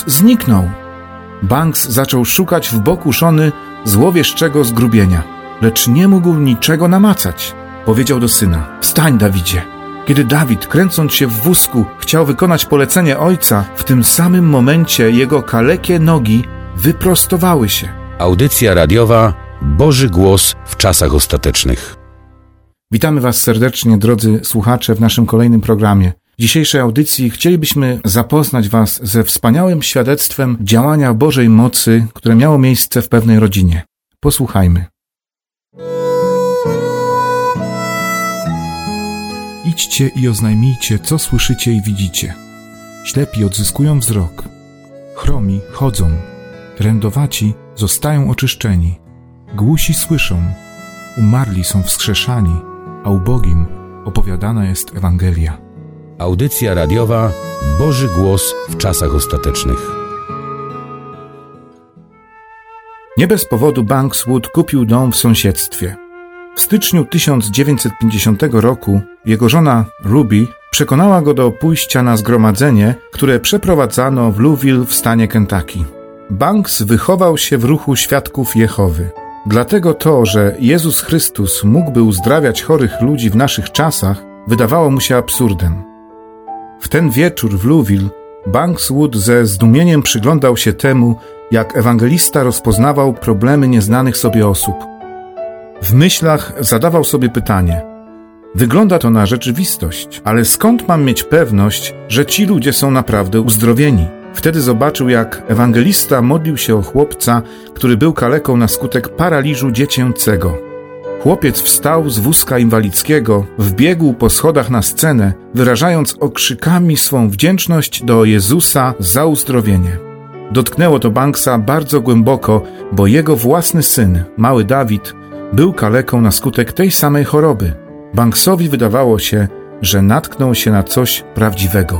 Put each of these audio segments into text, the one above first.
zniknął. Banks zaczął szukać w boku żony złowieszczego zgrubienia, lecz nie mógł niczego namacać. Powiedział do syna: wstań, Dawidzie. Kiedy Dawid, kręcąc się w wózku, chciał wykonać polecenie ojca, w tym samym momencie jego kalekie nogi wyprostowały się. Audycja radiowa Boży Głos w czasach ostatecznych. Witamy Was serdecznie, drodzy słuchacze, w naszym kolejnym programie. W dzisiejszej audycji chcielibyśmy zapoznać Was ze wspaniałym świadectwem działania Bożej mocy, które miało miejsce w pewnej rodzinie. Posłuchajmy. Idźcie i oznajmijcie, co słyszycie i widzicie. Ślepi odzyskują wzrok, chromi chodzą, trędowaci zostają oczyszczeni, głusi słyszą, umarli są wskrzeszani, a ubogim opowiadana jest Ewangelia. Audycja radiowa Boży Głos w czasach ostatecznych. Nie bez powodu Bankswood kupił dom w sąsiedztwie. W styczniu 1950 roku jego żona Ruby przekonała go do pójścia na zgromadzenie, które przeprowadzano w Louisville w stanie Kentucky. Banks wychował się w ruchu Świadków Jehowy. Dlatego to, że Jezus Chrystus mógłby uzdrawiać chorych ludzi w naszych czasach, wydawało mu się absurdem. W ten wieczór w Louisville Bankswood ze zdumieniem przyglądał się temu, jak ewangelista rozpoznawał problemy nieznanych sobie osób. W myślach zadawał sobie pytanie: wygląda to na rzeczywistość, ale skąd mam mieć pewność, że ci ludzie są naprawdę uzdrowieni? Wtedy zobaczył, jak ewangelista modlił się o chłopca, który był kaleką na skutek paraliżu dziecięcego. Chłopiec wstał z wózka inwalidzkiego, wbiegł po schodach na scenę, wyrażając okrzykami swą wdzięczność do Jezusa za uzdrowienie. Dotknęło to Banksa bardzo głęboko, bo jego własny syn, mały Dawid, był kaleką na skutek tej samej choroby. Banksowi wydawało się, że natknął się na coś prawdziwego.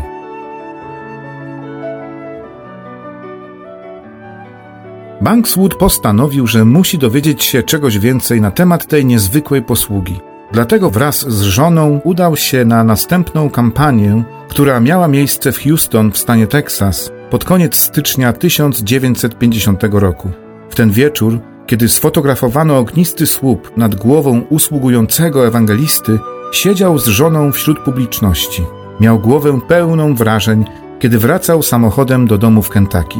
Bankswood postanowił, że musi dowiedzieć się czegoś więcej na temat tej niezwykłej posługi. Dlatego wraz z żoną udał się na następną kampanię, która miała miejsce w Houston w stanie Teksas pod koniec stycznia 1950 roku. W ten wieczór, kiedy sfotografowano ognisty słup nad głową usługującego ewangelisty, siedział z żoną wśród publiczności. Miał głowę pełną wrażeń, kiedy wracał samochodem do domu w Kentucky.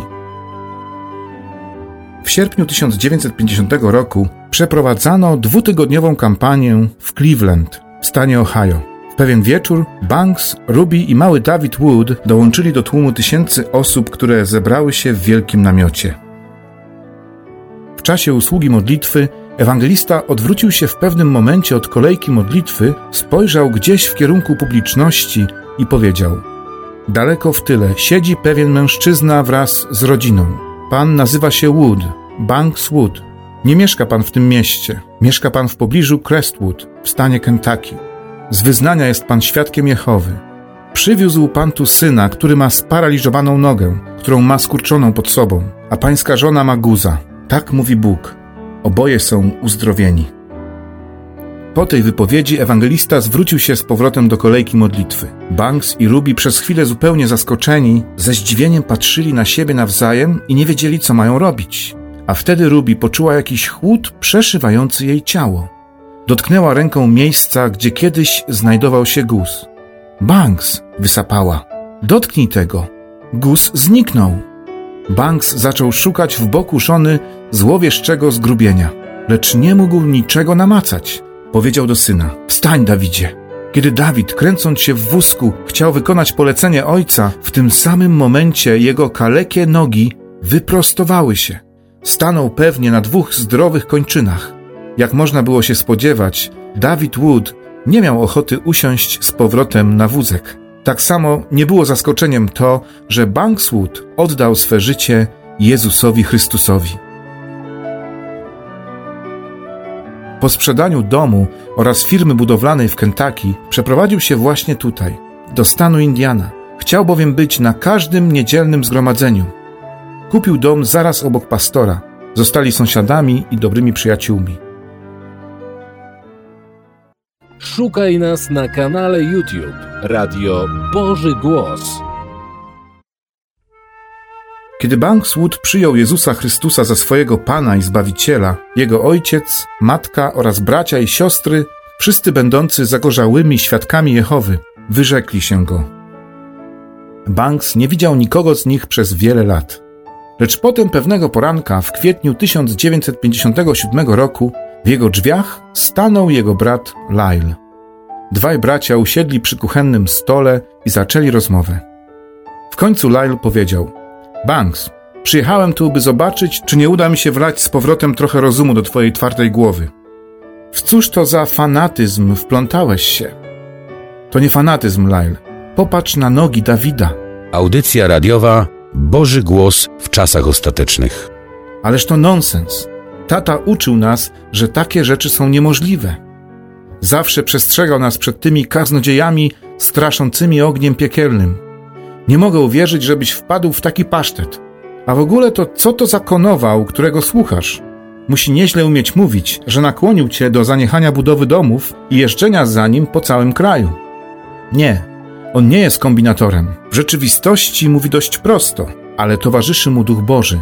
W sierpniu 1950 roku przeprowadzano 2-tygodniową kampanię w Cleveland, w stanie Ohio. W pewien wieczór Banks, Ruby i mały David Wood dołączyli do tłumu tysięcy osób, które zebrały się w wielkim namiocie. W czasie usługi modlitwy ewangelista odwrócił się w pewnym momencie od kolejki modlitwy, spojrzał gdzieś w kierunku publiczności i powiedział: daleko w tyle siedzi pewien mężczyzna wraz z rodziną. Pan nazywa się Wood, Banks Wood. Nie mieszka pan w tym mieście. Mieszka pan w pobliżu Crestwood, w stanie Kentucky. Z wyznania jest pan świadkiem Jehowy. Przywiózł pan tu syna, który ma sparaliżowaną nogę, którą ma skurczoną pod sobą, a pańska żona ma guza. Tak mówi Bóg. Oboje są uzdrowieni. Po tej wypowiedzi ewangelista zwrócił się z powrotem do kolejki modlitwy. Banks i Ruby przez chwilę zupełnie zaskoczeni, ze zdziwieniem patrzyli na siebie nawzajem i nie wiedzieli, co mają robić. A wtedy Ruby poczuła jakiś chłód przeszywający jej ciało. Dotknęła ręką miejsca, gdzie kiedyś znajdował się guz. Banks, wysapała. Dotknij tego. Guz zniknął. Banks zaczął szukać w boku żony złowieszczego zgrubienia, lecz nie mógł niczego namacać. Powiedział do syna: wstań, Dawidzie. Kiedy Dawid, kręcąc się w wózku, chciał wykonać polecenie ojca, w tym samym momencie jego kalekie nogi wyprostowały się. Stanął pewnie na 2 zdrowych kończynach. Jak można było się spodziewać, David Wood nie miał ochoty usiąść z powrotem na wózek. Tak samo nie było zaskoczeniem to, że Bankswood oddał swe życie Jezusowi Chrystusowi. Po sprzedaniu domu oraz firmy budowlanej w Kentucky przeprowadził się właśnie tutaj, do stanu Indiana. Chciał bowiem być na każdym niedzielnym zgromadzeniu. Kupił dom zaraz obok pastora. Zostali sąsiadami i dobrymi przyjaciółmi. Szukaj nas na kanale YouTube Radio Boży Głos. Kiedy Banks Wood przyjął Jezusa Chrystusa za swojego Pana i Zbawiciela, jego ojciec, matka oraz bracia i siostry, wszyscy będący zagorzałymi świadkami Jehowy, wyrzekli się go. Banks nie widział nikogo z nich przez wiele lat. Lecz potem pewnego poranka w kwietniu 1957 roku w jego drzwiach stanął jego brat Lyle. Dwaj bracia usiedli przy kuchennym stole i zaczęli rozmowę. W końcu Lyle powiedział: Banks, przyjechałem tu, by zobaczyć, czy nie uda mi się wlać z powrotem trochę rozumu do twojej twardej głowy. W cóż to za fanatyzm wplątałeś się? To nie fanatyzm, Lyle. Popatrz na nogi Dawida. Audycja radiowa Boży Głos w czasach ostatecznych. Ależ to nonsens. Tata uczył nas, że takie rzeczy są niemożliwe. Zawsze przestrzegał nas przed tymi kaznodziejami straszącymi ogniem piekielnym. Nie mogę uwierzyć, żebyś wpadł w taki pasztet. A w ogóle to co to za konował, którego słuchasz? Musi nieźle umieć mówić, że nakłonił cię do zaniechania budowy domów i jeżdżenia za nim po całym kraju. Nie, on nie jest kombinatorem. W rzeczywistości mówi dość prosto, ale towarzyszy mu Duch Boży.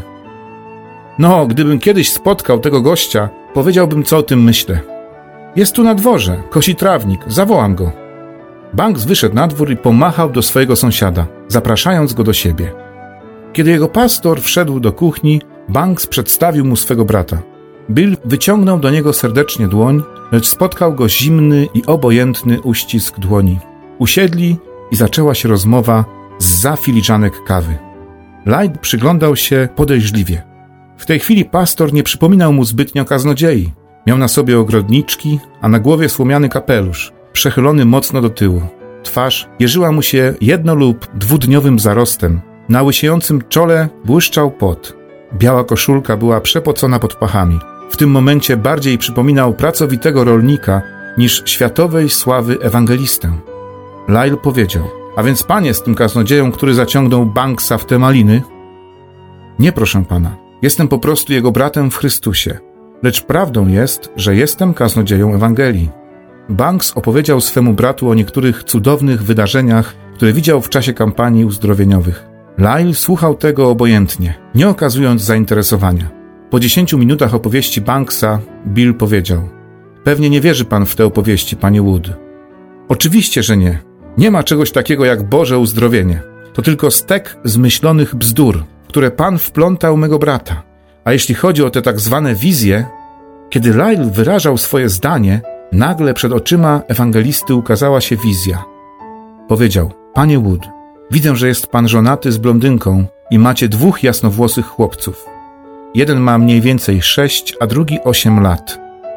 No, gdybym kiedyś spotkał tego gościa, powiedziałbym, co o tym myślę. Jest tu na dworze, kosi trawnik, zawołam go. Banks wyszedł na dwór i pomachał do swojego sąsiada, zapraszając go do siebie. Kiedy jego pastor wszedł do kuchni, Banks przedstawił mu swego brata. Bill wyciągnął do niego serdecznie dłoń, lecz spotkał go zimny i obojętny uścisk dłoni. Usiedli i zaczęła się rozmowa zza filiżanek kawy. Light przyglądał się podejrzliwie. W tej chwili pastor nie przypominał mu zbytnio kaznodziei. Miał na sobie ogrodniczki, a na głowie słomiany kapelusz, przechylony mocno do tyłu. Twarz jeżyła mu się jedno- lub dwudniowym zarostem. Na łysiejącym czole błyszczał pot. Biała koszulka była przepocona pod pachami. W tym momencie bardziej przypominał pracowitego rolnika niż światowej sławy ewangelistę. Lyle powiedział: a więc pan jest tym kaznodzieją, który zaciągnął Banksa w te maliny? Nie, proszę pana. Jestem po prostu jego bratem w Chrystusie. Lecz prawdą jest, że jestem kaznodzieją Ewangelii. Banks opowiedział swemu bratu o niektórych cudownych wydarzeniach, które widział w czasie kampanii uzdrowieniowych. Lyle słuchał tego obojętnie, nie okazując zainteresowania. Po 10 minutach opowieści Banksa Bill powiedział: pewnie nie wierzy pan w te opowieści, panie Wood. Oczywiście, że nie. Nie ma czegoś takiego jak Boże uzdrowienie. To tylko stek zmyślonych bzdur, które pan wplątał mego brata. A jeśli chodzi o te tak zwane wizje, kiedy Lyle wyrażał swoje zdanie, nagle przed oczyma ewangelisty ukazała się wizja. Powiedział: panie Wood, widzę, że jest pan żonaty z blondynką i macie 2 jasnowłosych chłopców. Jeden ma mniej więcej 6, a drugi 8 lat.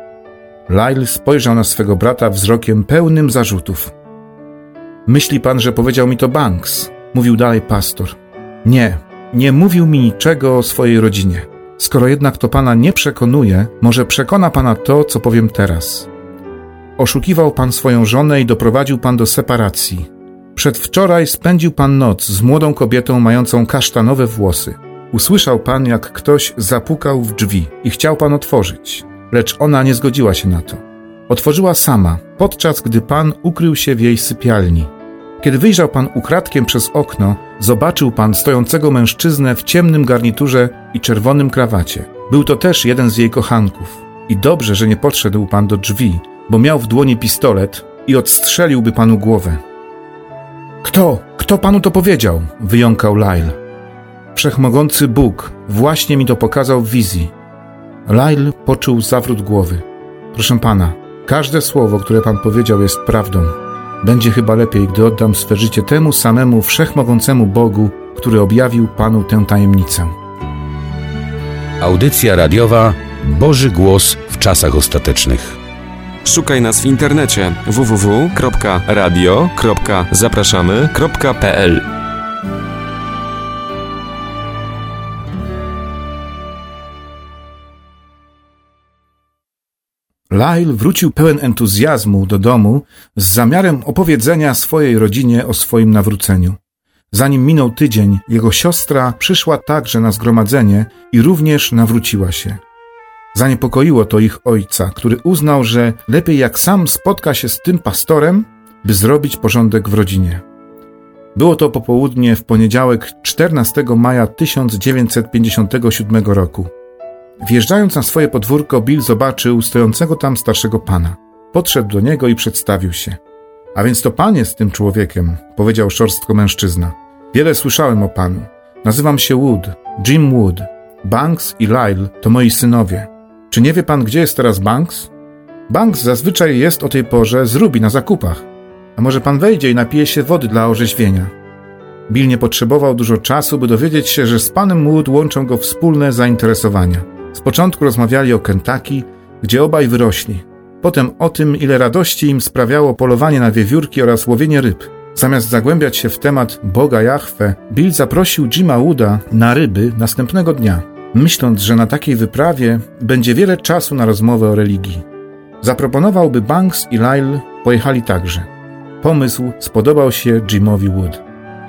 Lyle spojrzał na swego brata wzrokiem pełnym zarzutów. Myśli pan, że powiedział mi to Banks? Mówił dalej pastor. Nie mówił mi niczego o swojej rodzinie. Skoro jednak to pana nie przekonuje, może przekona pana to, co powiem teraz. Oszukiwał pan swoją żonę i doprowadził pan do separacji. Przedwczoraj spędził pan noc z młodą kobietą mającą kasztanowe włosy. Usłyszał pan, jak ktoś zapukał w drzwi i chciał pan otworzyć, lecz ona nie zgodziła się na to. Otworzyła sama, podczas gdy pan ukrył się w jej sypialni. Kiedy wyjrzał pan ukradkiem przez okno, zobaczył pan stojącego mężczyznę w ciemnym garniturze i czerwonym krawacie. Był to też jeden z jej kochanków. I dobrze, że nie podszedł pan do drzwi, bo miał w dłoni pistolet i odstrzeliłby panu głowę. Kto panu to powiedział? Wyjąkał Lyle. Wszechmogący Bóg właśnie mi to pokazał w wizji. Lyle poczuł zawrót głowy. Proszę pana, każde słowo, które pan powiedział, jest prawdą. Będzie chyba lepiej, gdy oddam swe życie temu samemu wszechmogącemu Bogu, który objawił panu tę tajemnicę. Audycja radiowa Boży Głos w czasach ostatecznych. Szukaj nas w internecie www.radio.zapraszamy.pl. Lyle wrócił pełen entuzjazmu do domu z zamiarem opowiedzenia swojej rodzinie o swoim nawróceniu. Zanim minął tydzień, jego siostra przyszła także na zgromadzenie i również nawróciła się. Zaniepokoiło to ich ojca, który uznał, że lepiej jak sam spotka się z tym pastorem, by zrobić porządek w rodzinie. Było to popołudnie w poniedziałek 14 maja 1957 roku. Wjeżdżając na swoje podwórko, Bill zobaczył stojącego tam starszego pana. Podszedł do niego i przedstawił się. A więc to pan jest tym człowiekiem, powiedział szorstko mężczyzna. Wiele słyszałem o panu. Nazywam się Wood, Jim Wood. Banks i Lyle to moi synowie. Czy nie wie pan, gdzie jest teraz Banks? Banks zazwyczaj jest o tej porze z Ruby na zakupach. A może pan wejdzie i napije się wody dla orzeźwienia? Bill nie potrzebował dużo czasu, by dowiedzieć się, że z panem Wood łączą go wspólne zainteresowania. Z początku rozmawiali o Kentucky, gdzie obaj wyrośli. Potem o tym, ile radości im sprawiało polowanie na wiewiórki oraz łowienie ryb. Zamiast zagłębiać się w temat Boga Jahwe, Bill zaprosił Jima Wooda na ryby następnego dnia, myśląc, że na takiej wyprawie będzie wiele czasu na rozmowę o religii. Zaproponował, by Banks i Lyle pojechali także. Pomysł spodobał się Jimowi Wood.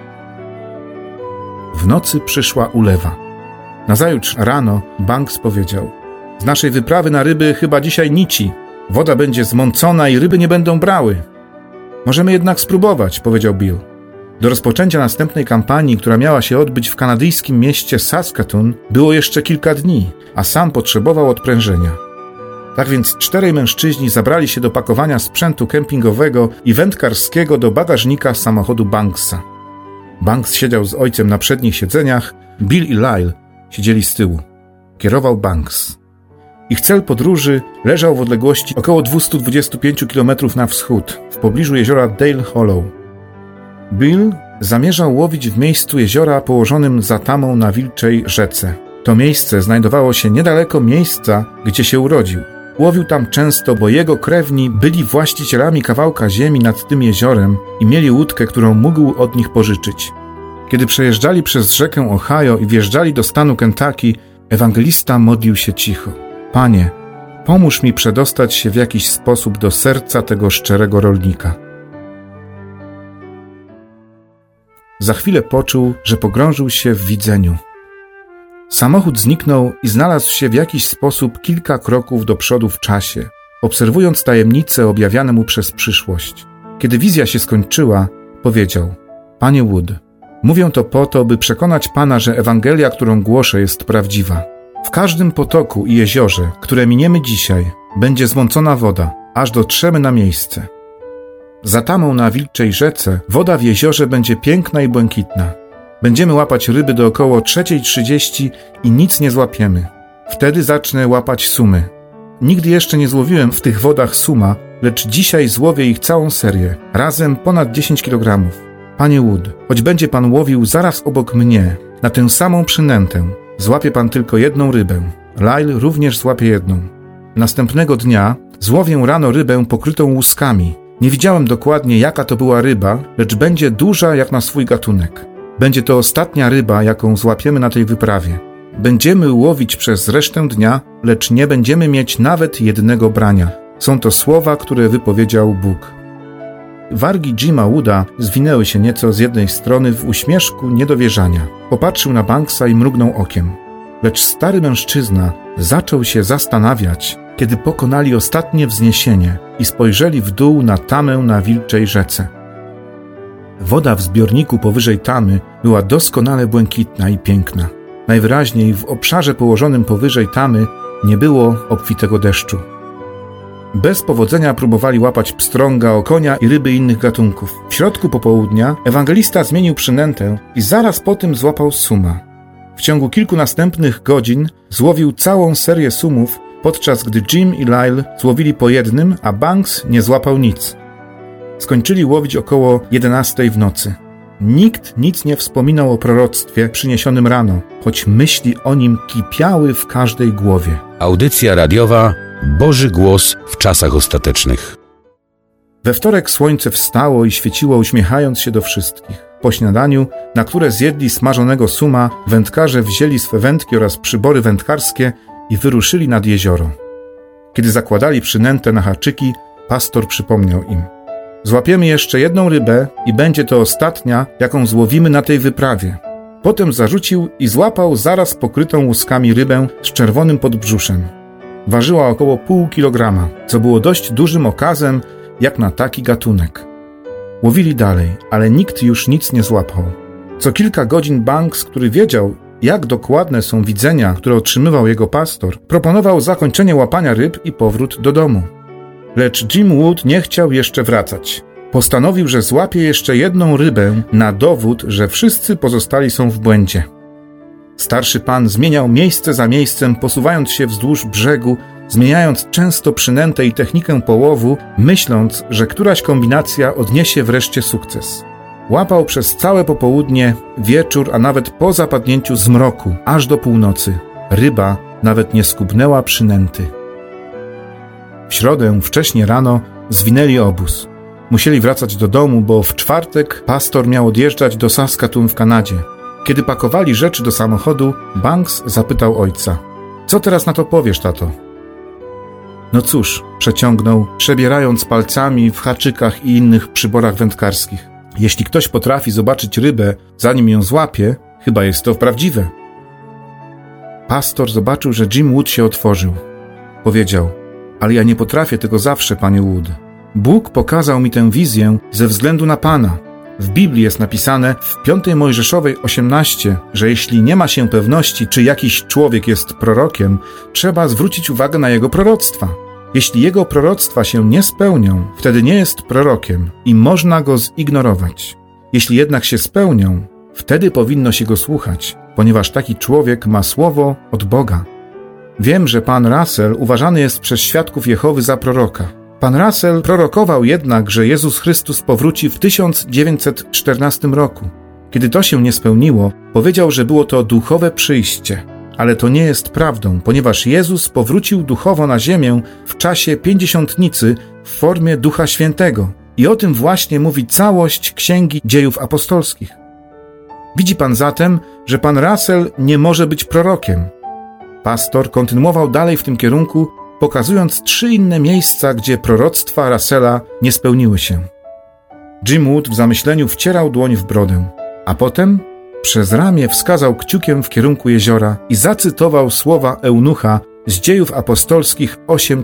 W nocy przyszła ulewa. Nazajutrz rano Banks powiedział: z naszej wyprawy na ryby chyba dzisiaj nici. Woda będzie zmącona i ryby nie będą brały. Możemy jednak spróbować, powiedział Bill. Do rozpoczęcia następnej kampanii, która miała się odbyć w kanadyjskim mieście Saskatoon, było jeszcze kilka dni, a sam potrzebował odprężenia. Tak więc 4 mężczyźni zabrali się do pakowania sprzętu kempingowego i wędkarskiego do bagażnika samochodu Banksa. Banks siedział z ojcem na przednich siedzeniach, Bill i Lyle siedzieli z tyłu. Kierował Banks. Ich cel podróży leżał w odległości około 225 km na wschód, w pobliżu jeziora Dale Hollow. Bill zamierzał łowić w miejscu jeziora położonym za tamą na Wilczej rzece. To miejsce znajdowało się niedaleko miejsca, gdzie się urodził. Łowił tam często, bo jego krewni byli właścicielami kawałka ziemi nad tym jeziorem i mieli łódkę, którą mógł od nich pożyczyć. Kiedy przejeżdżali przez rzekę Ohio i wjeżdżali do stanu Kentucky, ewangelista modlił się cicho. Panie, pomóż mi przedostać się w jakiś sposób do serca tego szczerego rolnika. Za chwilę poczuł, że pogrążył się w widzeniu. Samochód zniknął i znalazł się w jakiś sposób kilka kroków do przodu w czasie, obserwując tajemnice objawiane mu przez przyszłość. Kiedy wizja się skończyła, powiedział: Panie Wood, mówię to po to, by przekonać Pana, że Ewangelia, którą głoszę, jest prawdziwa. W każdym potoku i jeziorze, które miniemy dzisiaj, będzie zmącona woda, aż dotrzemy na miejsce. Za tamą na Wilczej rzece woda w jeziorze będzie piękna i błękitna. Będziemy łapać ryby do około 3:30 i nic nie złapiemy. Wtedy zacznę łapać sumy. Nigdy jeszcze nie złowiłem w tych wodach suma, lecz dzisiaj złowię ich całą serię, razem ponad 10 kg. Panie Wood, choć będzie pan łowił zaraz obok mnie, na tę samą przynętę, złapie pan tylko jedną rybę. Lyle również złapie jedną. Następnego dnia złowię rano rybę pokrytą łuskami. Nie widziałem dokładnie, jaka to była ryba, lecz będzie duża jak na swój gatunek. Będzie to ostatnia ryba, jaką złapiemy na tej wyprawie. Będziemy łowić przez resztę dnia, lecz nie będziemy mieć nawet jednego brania. Są to słowa, które wypowiedział Bóg. Wargi Jima Wooda zwinęły się nieco z jednej strony w uśmieszku niedowierzania. Popatrzył na Banksa i mrugnął okiem. Lecz stary mężczyzna zaczął się zastanawiać, kiedy pokonali ostatnie wzniesienie i spojrzeli w dół na tamę na Wilczej rzece. Woda w zbiorniku powyżej tamy była doskonale błękitna i piękna. Najwyraźniej w obszarze położonym powyżej tamy nie było obfitego deszczu. Bez powodzenia próbowali łapać pstrąga, okonia i ryby innych gatunków. W środku popołudnia ewangelista zmienił przynętę i zaraz po tym złapał suma. W ciągu kilku następnych godzin złowił całą serię sumów, podczas gdy Jim i Lyle złowili po jednym, a Banks nie złapał nic. Skończyli łowić około 11 w nocy. Nikt nic nie wspominał o proroctwie przyniesionym rano, choć myśli o nim kipiały w każdej głowie. Audycja radiowa Boży Głos w czasach ostatecznych. We wtorek słońce wstało i świeciło, uśmiechając się do wszystkich. Po śniadaniu, na które zjedli smażonego suma, wędkarze wzięli swe wędki oraz przybory wędkarskie i wyruszyli nad jezioro. Kiedy zakładali przynętę na haczyki, pastor przypomniał im: złapiemy jeszcze jedną rybę i będzie to ostatnia, jaką złowimy na tej wyprawie. Potem zarzucił i złapał zaraz pokrytą łuskami rybę z czerwonym podbrzuszem. Ważyła około 0,5 kg, co było dość dużym okazem jak na taki gatunek. Łowili dalej, ale nikt już nic nie złapał. Co kilka godzin Banks, który wiedział, jak dokładne są widzenia, które otrzymywał jego pastor, proponował zakończenie łapania ryb i powrót do domu. Lecz Jim Wood nie chciał jeszcze wracać. Postanowił, że złapie jeszcze jedną rybę na dowód, że wszyscy pozostali są w błędzie. Starszy pan zmieniał miejsce za miejscem, posuwając się wzdłuż brzegu, zmieniając często przynętę i technikę połowu, myśląc, że któraś kombinacja odniesie wreszcie sukces. Łapał przez całe popołudnie, wieczór, a nawet po zapadnięciu zmroku, aż do północy. Ryba nawet nie skubnęła przynęty. W środę, wcześnie rano, zwinęli obóz. Musieli wracać do domu, bo w czwartek pastor miał odjeżdżać do Saskatoon w Kanadzie. Kiedy pakowali rzeczy do samochodu, Banks zapytał ojca: „Co teraz na to powiesz, tato?” „No cóż”, przeciągnął, przebierając palcami w haczykach i innych przyborach wędkarskich. „Jeśli ktoś potrafi zobaczyć rybę, zanim ją złapie, chyba jest to prawdziwe”. Pastor zobaczył, że Jim Wood się otworzył. Powiedział: „Ale ja nie potrafię tego zawsze, panie Wood. Bóg pokazał mi tę wizję ze względu na Pana. W Biblii jest napisane w 5 Mojżeszowej 18, że jeśli nie ma się pewności, czy jakiś człowiek jest prorokiem, trzeba zwrócić uwagę na jego proroctwa. Jeśli jego proroctwa się nie spełnią, wtedy nie jest prorokiem i można go zignorować. Jeśli jednak się spełnią, wtedy powinno się go słuchać, ponieważ taki człowiek ma słowo od Boga. Wiem, że pan Russell uważany jest przez świadków Jehowy za proroka. Pan Russell prorokował jednak, że Jezus Chrystus powróci w 1914 roku. Kiedy to się nie spełniło, powiedział, że było to duchowe przyjście. Ale to nie jest prawdą, ponieważ Jezus powrócił duchowo na ziemię w czasie pięćdziesiątnicy w formie Ducha Świętego. I o tym właśnie mówi całość Księgi Dziejów Apostolskich. Widzi pan zatem, że pan Russell nie może być prorokiem. Pastor kontynuował dalej w tym kierunku, pokazując 3 inne miejsca, gdzie proroctwa Russella nie spełniły się. Jim Wood w zamyśleniu wcierał dłoń w brodę, a potem przez ramię wskazał kciukiem w kierunku jeziora i zacytował słowa eunucha z Dziejów Apostolskich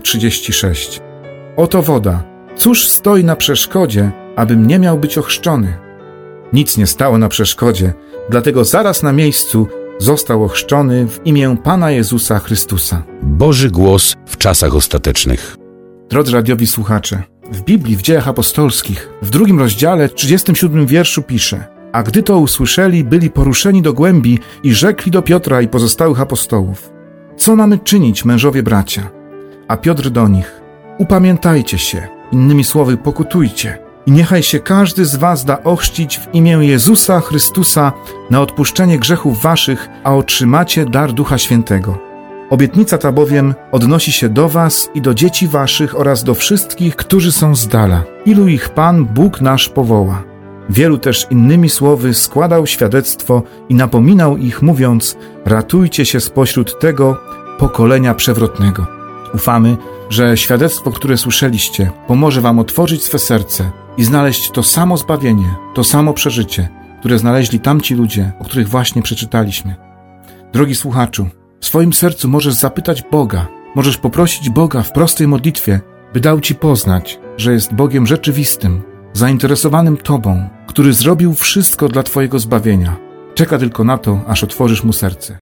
8:36. „Oto woda. Cóż stoi na przeszkodzie, abym nie miał być ochrzczony?” Nic nie stało na przeszkodzie, dlatego zaraz na miejscu został ochrzczony w imię Pana Jezusa Chrystusa. Boży głos w czasach ostatecznych. Drodzy radiowi słuchacze, w Biblii, w Dziejach Apostolskich, w 2 rozdziale, 37 wierszu pisze: „A gdy to usłyszeli, byli poruszeni do głębi i rzekli do Piotra i pozostałych apostołów: Co mamy czynić, mężowie bracia? A Piotr do nich: Upamiętajcie się, innymi słowy, pokutujcie. I niechaj się każdy z was da ochrzcić w imię Jezusa Chrystusa na odpuszczenie grzechów waszych, a otrzymacie dar Ducha Świętego. Obietnica ta bowiem odnosi się do was i do dzieci waszych oraz do wszystkich, którzy są z dala, ilu ich Pan Bóg nasz powoła”. Wielu też innymi słowy składał świadectwo i napominał ich, mówiąc: „Ratujcie się spośród tego pokolenia przewrotnego”. Ufamy, że świadectwo, które słyszeliście, pomoże wam otworzyć swe serce i znaleźć to samo zbawienie, to samo przeżycie, które znaleźli tamci ludzie, o których właśnie przeczytaliśmy. Drogi słuchaczu, w swoim sercu możesz zapytać Boga, możesz poprosić Boga w prostej modlitwie, by dał ci poznać, że jest Bogiem rzeczywistym, zainteresowanym tobą, który zrobił wszystko dla twojego zbawienia. Czeka tylko na to, aż otworzysz mu serce.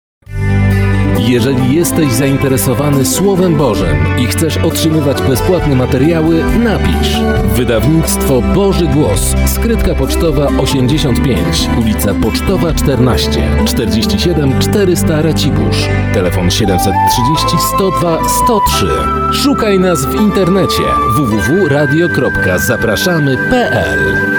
Jeżeli jesteś zainteresowany Słowem Bożym i chcesz otrzymywać bezpłatne materiały, napisz: Wydawnictwo Boży Głos, skrytka pocztowa 85, ulica Pocztowa 14, 47 400 Racibórz, telefon 730 102 103. Szukaj nas w internecie www.radio.zapraszamy.pl